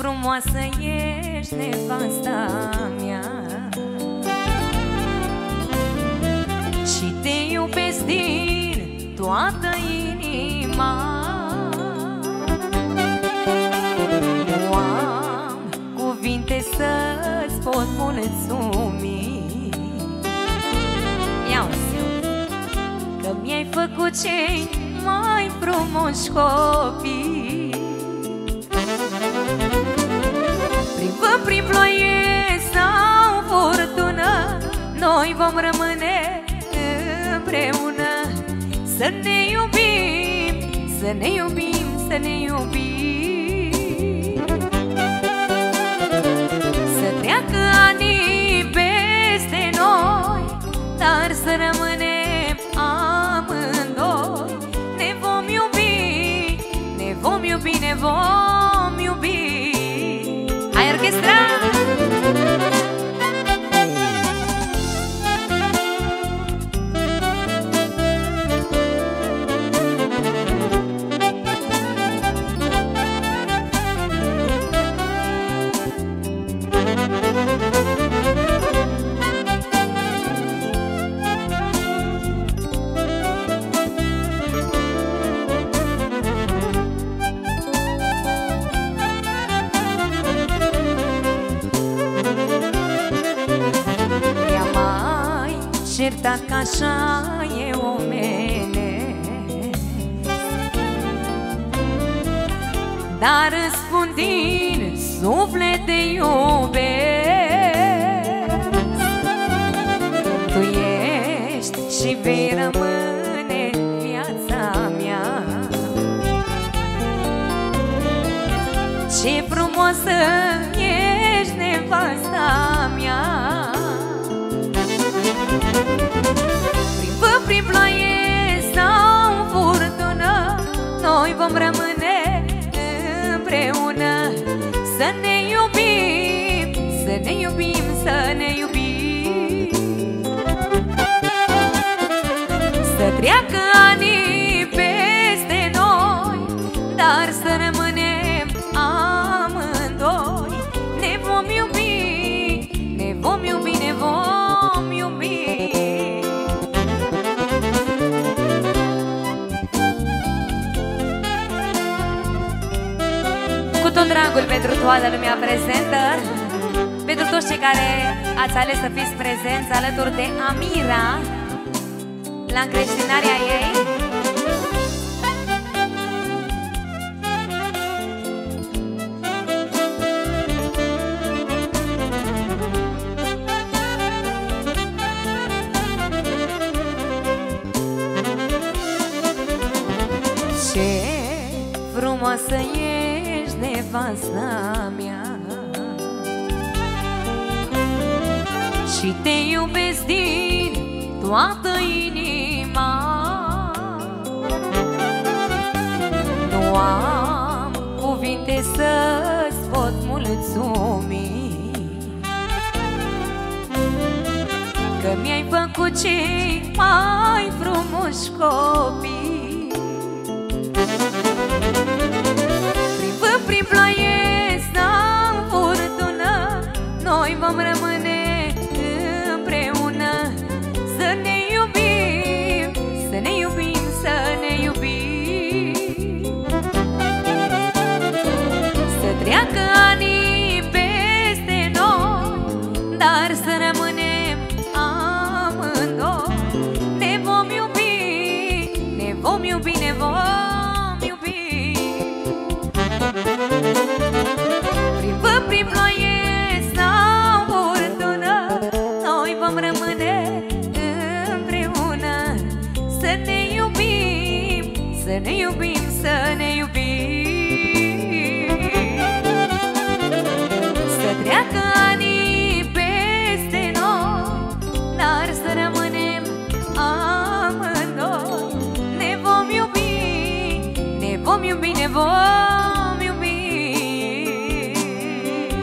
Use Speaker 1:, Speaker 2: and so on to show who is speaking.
Speaker 1: frumoasă ești, nevasta mea, și te iubesc din toată inima. Nu am cuvinte să-ți pot mulțumi. Iau-ți că mi-ai făcut cei mai frumoși copii. Prin vânt, prin ploaie sau furtună, noi vom rămâne împreună. Să ne iubim, să ne iubim, să ne iubim. Să treacă anii peste noi, dar să rămânem amândoi. Ne vom iubi, ne vom iubi, ne vom iubi. Hai, orchestra! Certat că așa e omene, dar răspund din suflet te iubesc. Tu ești și vei rămâne viața mea. Ce frumoasă ești, nevasta mea. Prin vânt, prin ploaie sau furtună, noi vom rămâne împreună. Să ne iubim, să ne iubim, să ne iubim. Să treacă anii peste noi, dar să rămânem amândoi. Ne vom iubi, ne vom iubi, ne vom iubi. Cu tot dragul pentru toată lumea prezentă, pentru toți cei care ați ales să fiți prezenți alături de Amira la încreștinarea ei. Ce frumoasă ești, nevasta mea, și te iubesc din toată inima. Nu am cuvinte să-ți pot mulțumi, că mi-ai făcut cei mai frumoși copii. Prin vânt, prin ploaie sau furtună, noi vom rămâne împreună. Să ne iubim, să ne iubim, să ne iubim. Să treacă anii peste noi, dar să rămânem amândoi. Ne vom iubi, ne vom iubi, ne vom iubi. Prin vânt, prin ploaie sau furtună, noi vom rămâne împreună. Să ne iubim, să ne iubim,